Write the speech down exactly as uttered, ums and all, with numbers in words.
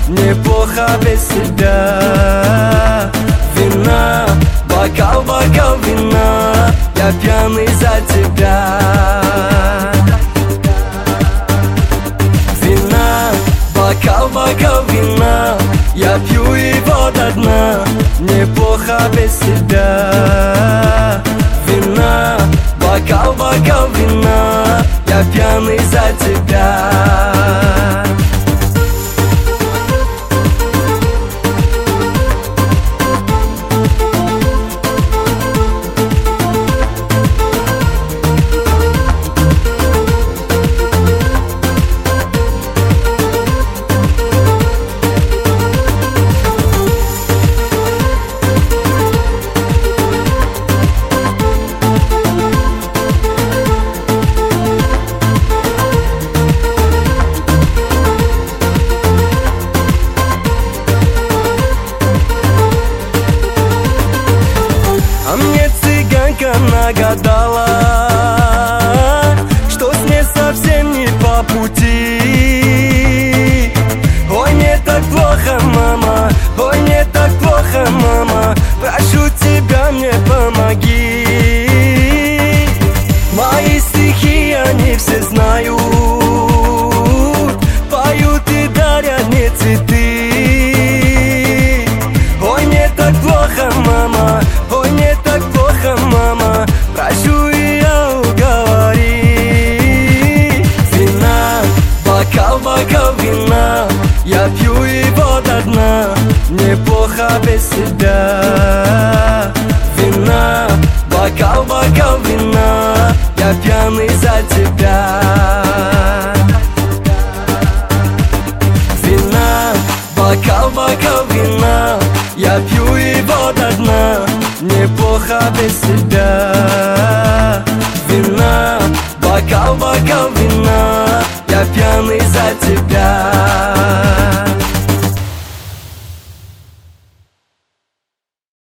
неплохо без тебя. Вина, бокал, бокал вина, я пьяный за тебя. Вина, бокал, бокал вина, я пью его до дна, неплохо без тебя. Вина, бокал, бокал вина, я пьяный за тебя. А мне цыганка нагадала, что с ней совсем не по пути. Ой, мне так плохо, мама, ой, мне так плохо, мама, прошу тебя, мне помоги. Мои стихи они все знают, поют и дарят мне цветы. Ой, мне так плохо, мама, ой, мне так плохо, мама, прошу ее уговори. Вина, бокал, бокал вина, я пью его до дна, неплохо без тебя. Вина, бокал, бокал вина, я пьяный за тебя. Вина, бокал, бокал вина, я пью его до дна, неплохо без тебя. Вина, бокал, бокал вина, я пьяный за тебя.